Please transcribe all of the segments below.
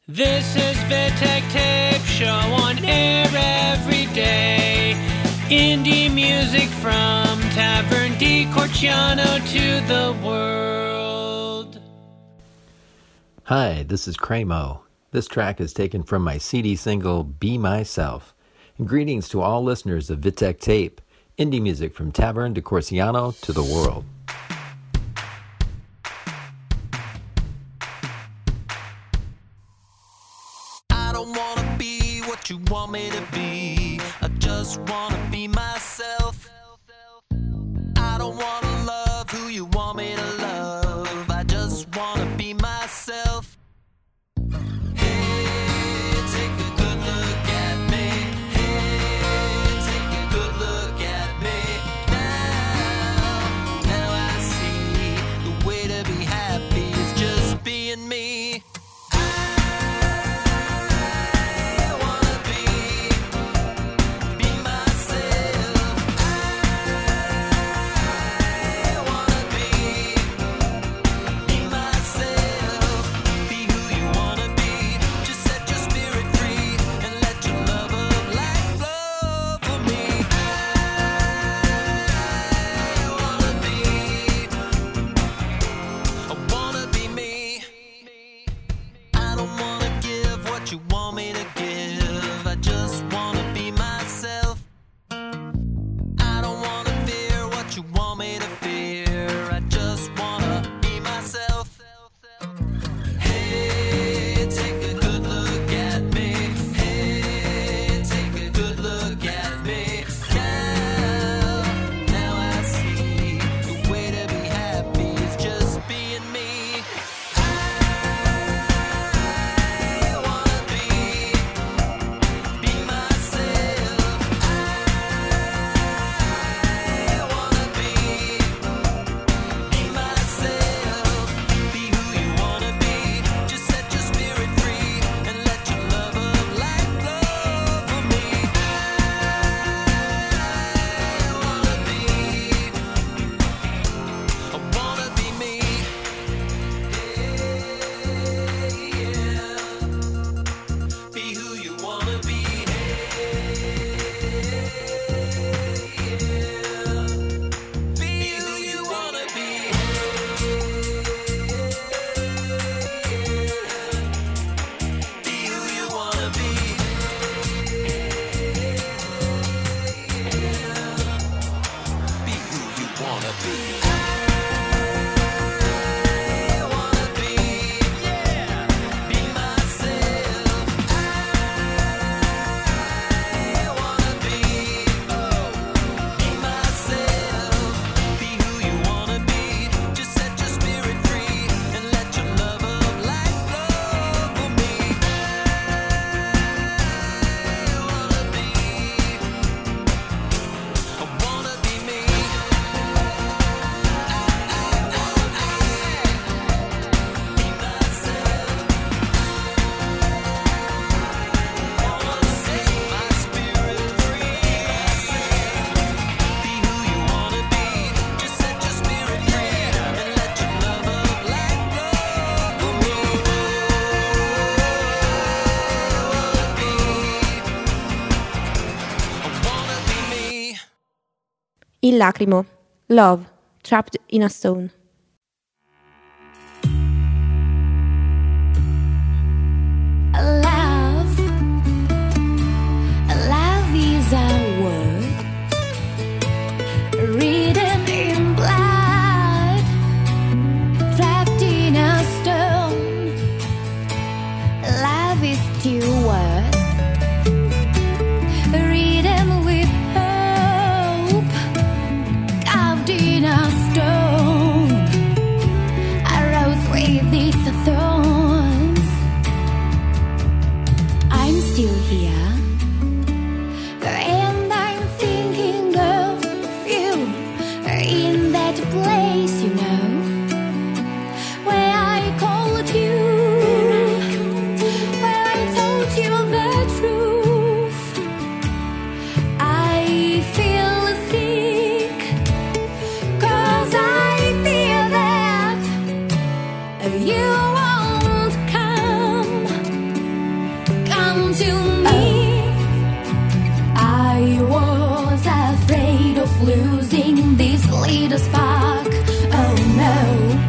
This is Vitek Tape Show on air every day. Indie music from Tavern di Corciano to the world. Hi, this is Cremo. This track is taken from my CD single, Be Myself. And greetings to all listeners of Vitek Tape, indie music from Tavern di Corciano to the world. I don't wanna be what you want me to be. I just wanna be myself. I don't wanna love who you want me to love. I just wanna be myself. Hey, take a good look at me. Hey, take a good look at me. Now I see the way to be happy is just being me. You want me to give, I just wanna be myself. I don't wanna fear what you want me to fear. I just wanna be myself. Hey, take a good look at me. Hey, take a good look at me. Now I see the way to be happy is just being me. Il Lacrimo, Love, Trapped in a Stone. Love is a word written in blood, trapped in a stone. Love is two words written with hope, carved in a stone. A rose with its thorns. I'm still here. And I'm thinking of you in that place, you know, where I called you, where I told you that to me. I was afraid of losing this little spark. Oh no,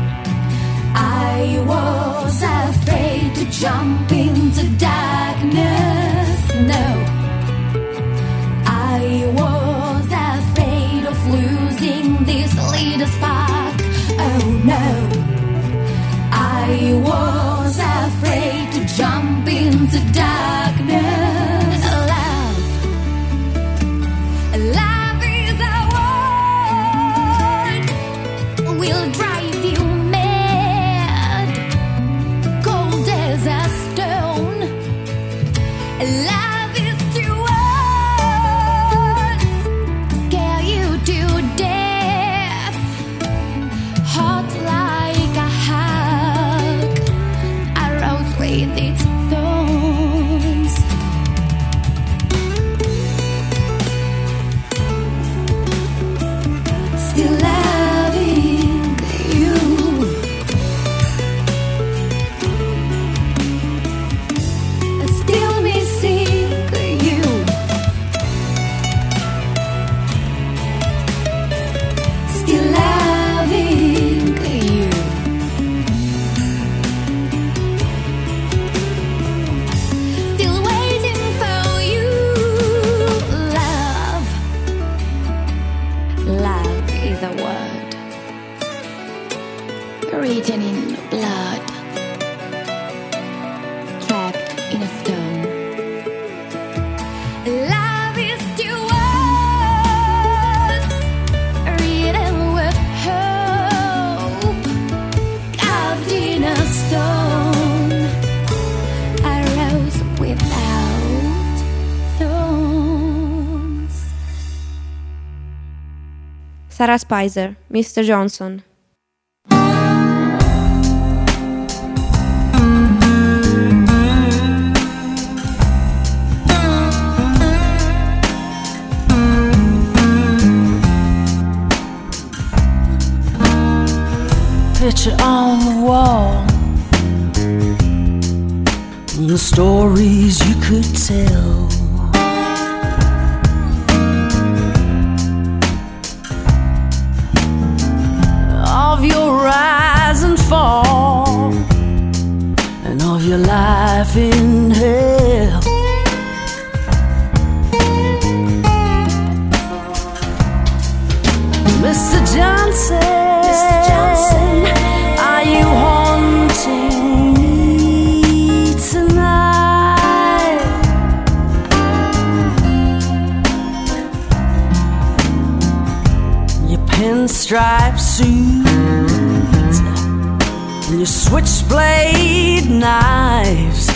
I was afraid to jump into darkness. No, I was afraid of losing this little spark. Oh no, I was afraid to jump into darkness. Love is a word will drive you mad, cold as a stone. Love is two words, scare you to death, hot like a hug, a rose with its thorns. Still loving you, still missing you, still loving you, still waiting for you. Love is a word written in blood, trapped in a stone. Love is two words written with hope, carved in a stone, a rose without thorns. Sarah Spicer, Mr. Johnson. Picture on the wall, the stories you could tell. Of your rise and fall, and of your life in hell. Mr. Johnson, are you haunting me tonight? Your pinstripe suit and your switchblade knives,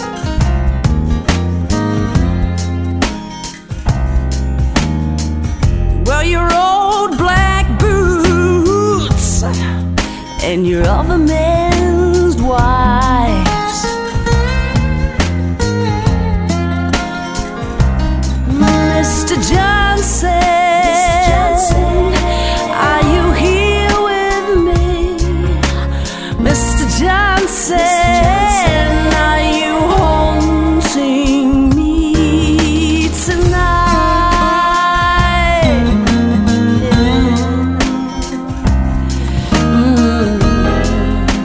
well, your old black boots and your other men's wives. Mr. Johnson, are you here with me? Mr. Johnson, are you haunting me tonight?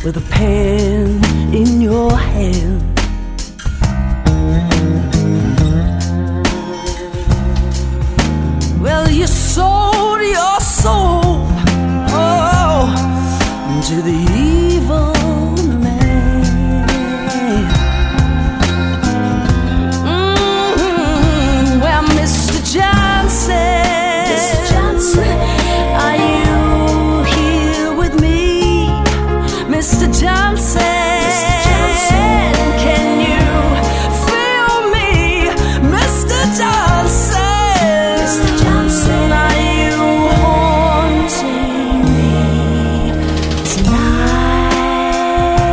with a pen in your hand. Well, you sold your soul, oh, to the evil man. Well, Mr. Johnson, are you here with me? Mr. Johnson, can you feel me? Mr. Johnson, are you haunting me tonight?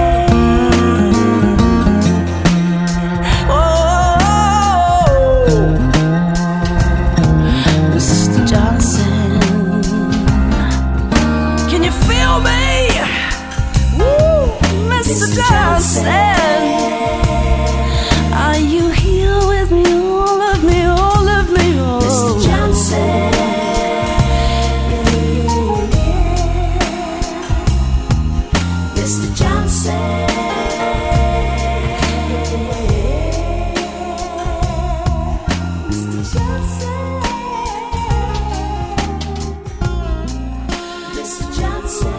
Oh, Mr. Johnson, can you feel me? Woo, Mr. Johnson, are you here with me? All of me, all of me, oh. Mr. Johnson, Mr. Johnson, Mr. Johnson, Mr. Johnson.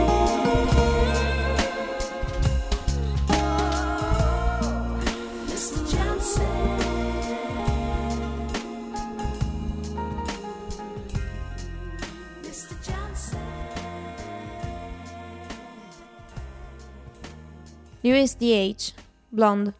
Mr. Johnson, Mr. Johnson. USDH, Blonde.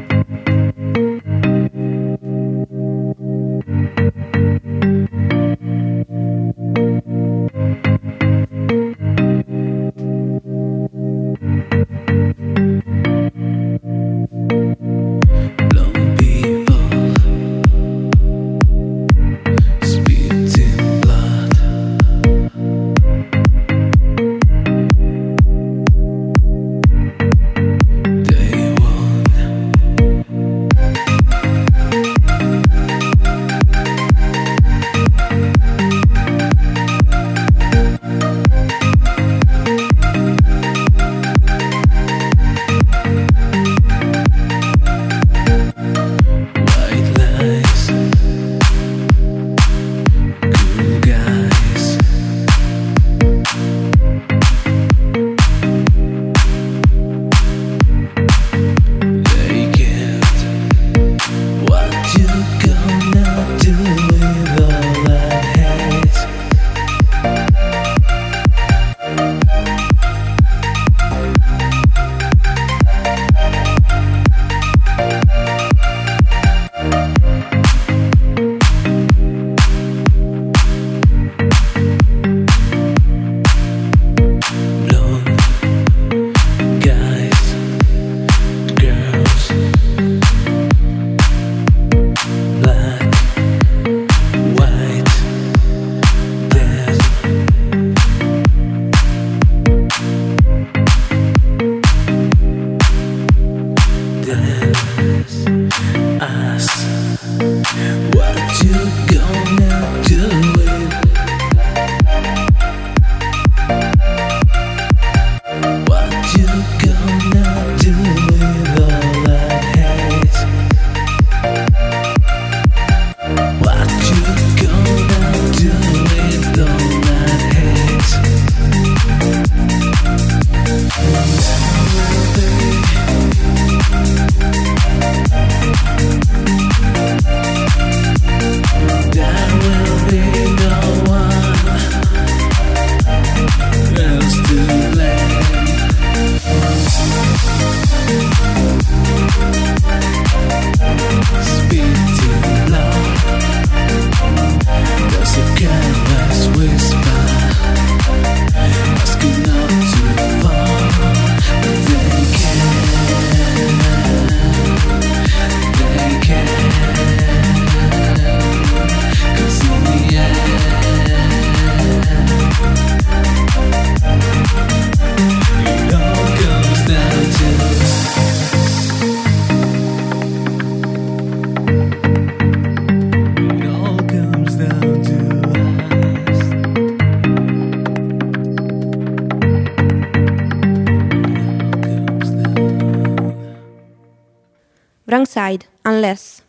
Blonde people, spitting blood. They want side, Unless.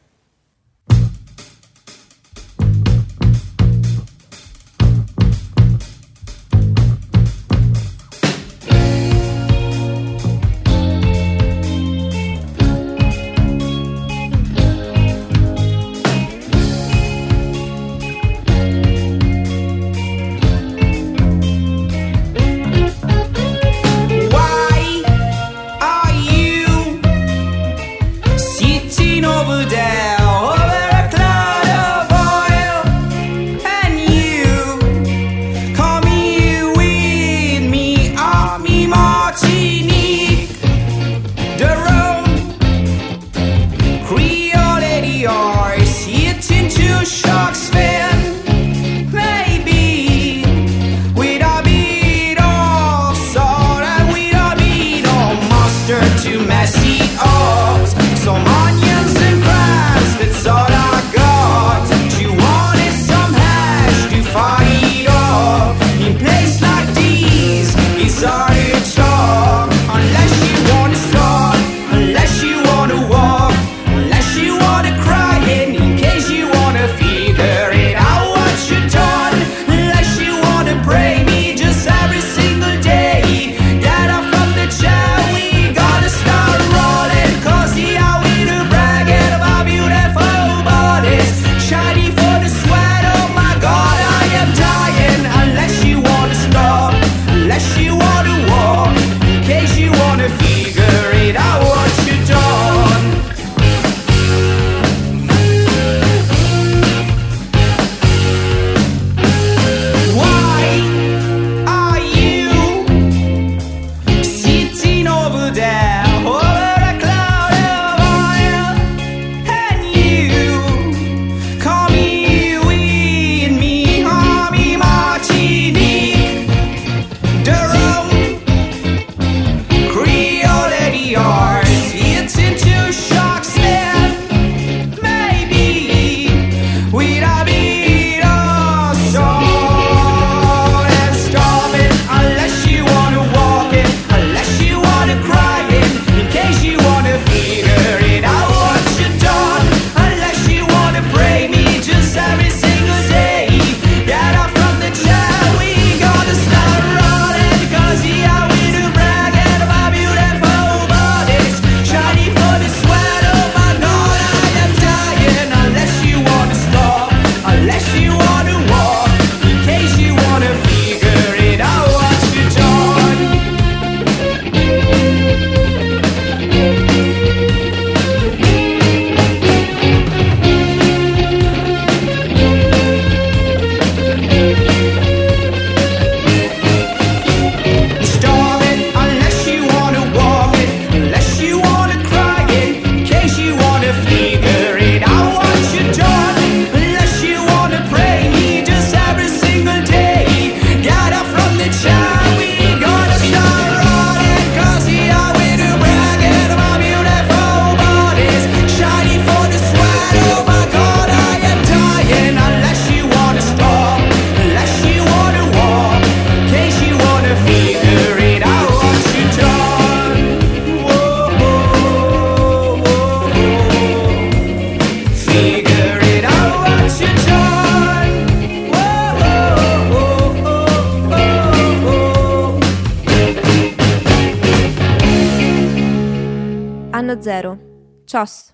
Anno zero. Cios.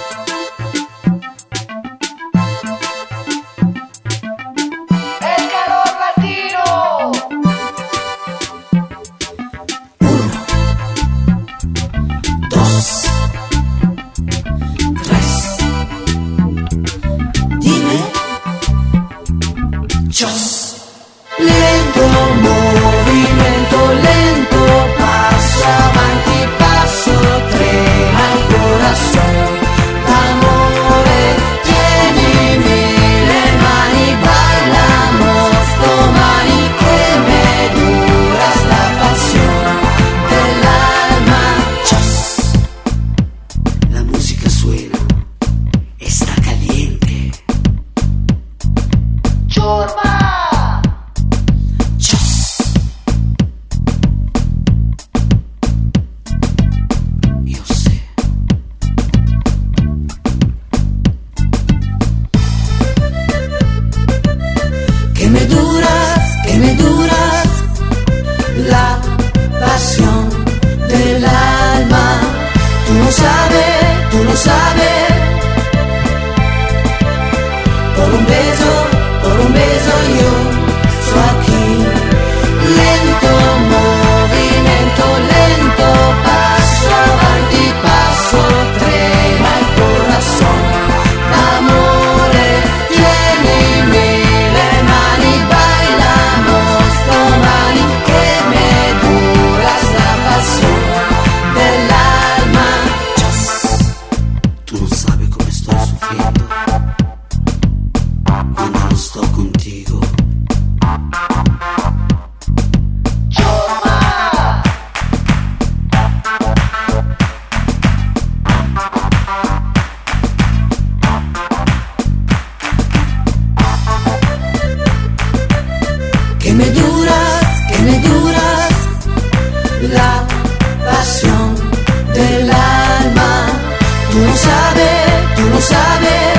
Lento, movimento lento, passo avanti, passo, trema il corazón. pasión del alma. Tú lo sabes, tú lo sabes. Por un beso yo sto aquí. Lento movimento, lento passo avanti, passo trema il corazón. Amore, tienimi le mani, bailamos domani, che me dura sta passione dell'alma. Tu non sai come sto soffrendo quando non sto contigo. Que me duras la pasión del alma. Tú lo sabes.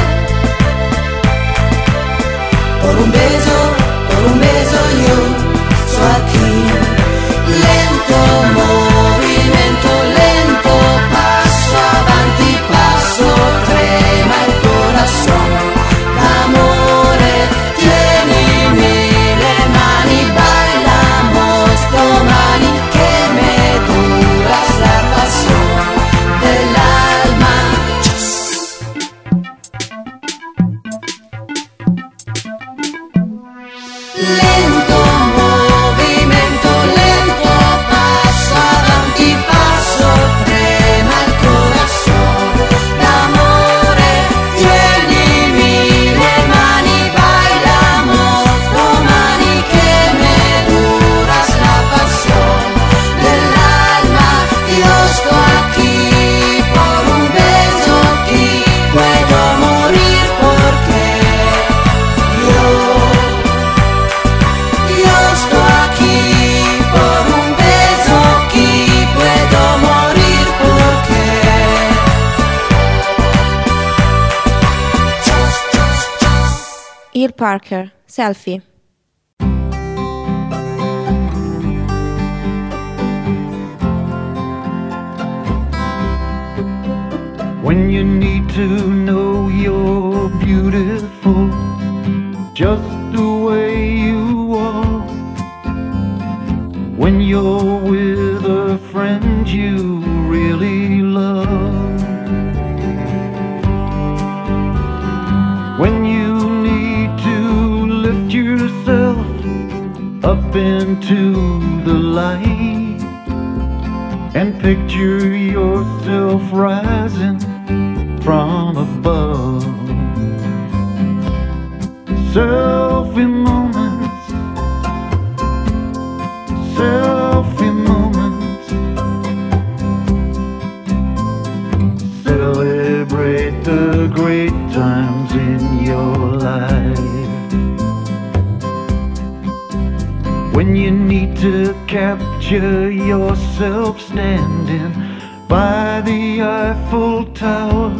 Por un beso yo sto aquí. Lento movimento, lento passo avanti, passo trema il corazón. Amore, tienimi le mani, bailamos domani, che me dura sta passione dell'alma. Lento movimento, lento passo avanti, passo trema il corazón. L'amore, tienimi le mani, bailamos domani, che me dura la pasión dell'alma. Io sto aquí por un beso, aquí puedo morir porque yo sto aquí por un beso, aquí puedo morir porque Earl Parker, Selfie. When you need to know you're beautiful, just the way you are. When you're with a friend you really love. When you need to lift yourself up into the light and picture yourself rising from above. Selfie moments, selfie moments. Celebrate the great times in your life. When you need to capture yourself standing by the Eiffel Tower,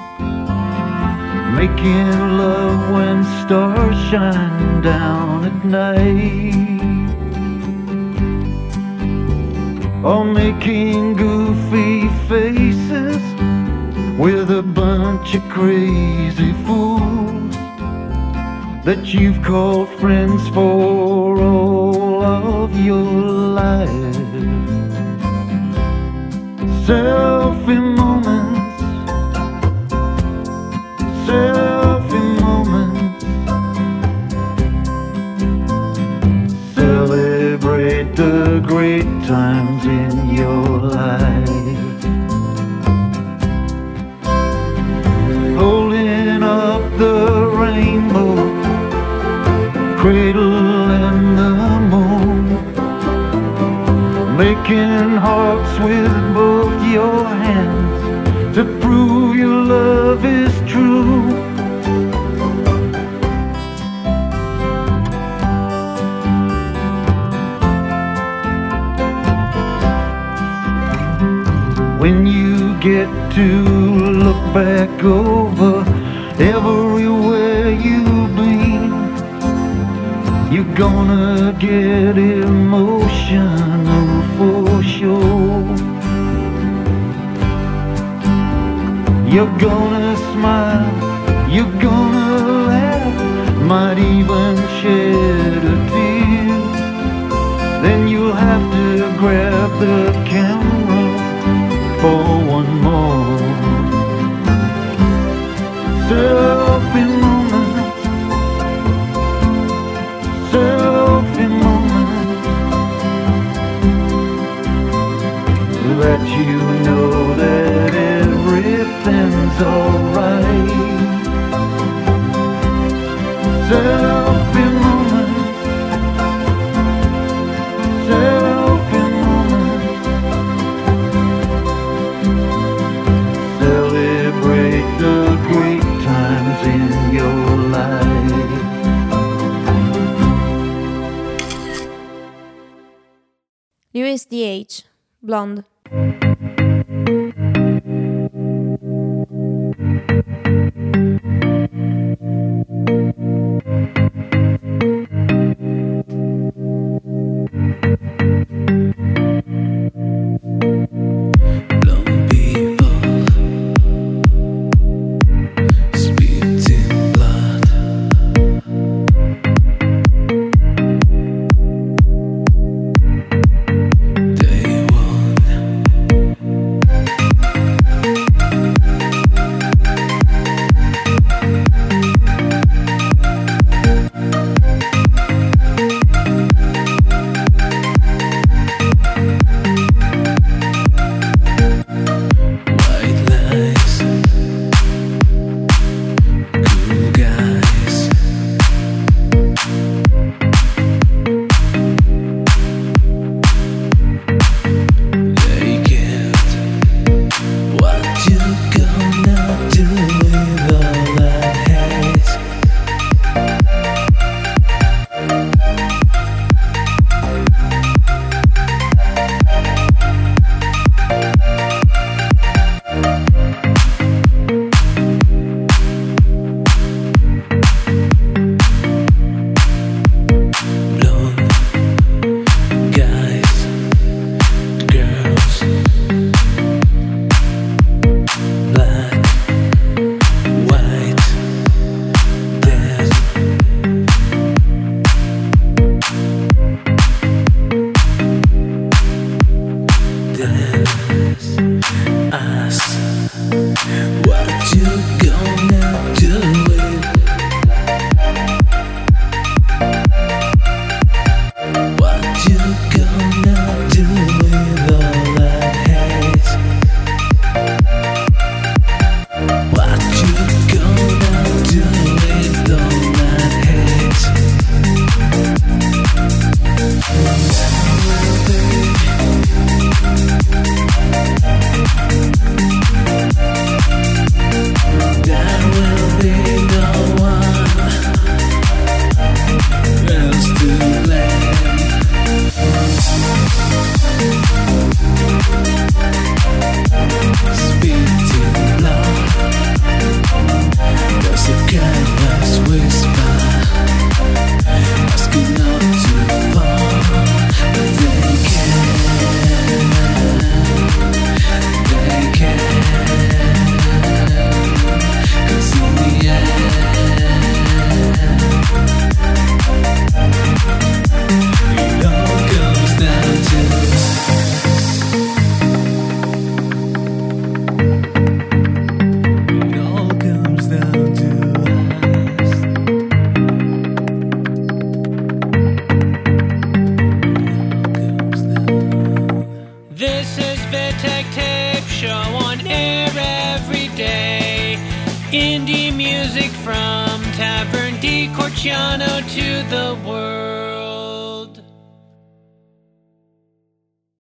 making love when stars shine down at night, or making goofy faces with a bunch of crazy fools that you've called friends for all of your life. Selfie moments, selfie moments. Celebrate the great times in your life. Holding up the rainbow, cradle and the moon, making hearts with both your hands to prove your love is true. When you get to look back over everywhere you've been, you're gonna get emotional for sure. You're gonna smile, you're gonna laugh, might even shed a tear. Then you'll have to grab the camera for one more selfie moment, selfie moment. Let you know that everything's alright. Selfie moment, selfie moment. Celebrate the great times in your life. USDH, Blonde. Indie music from Tavern di Corciano to the world.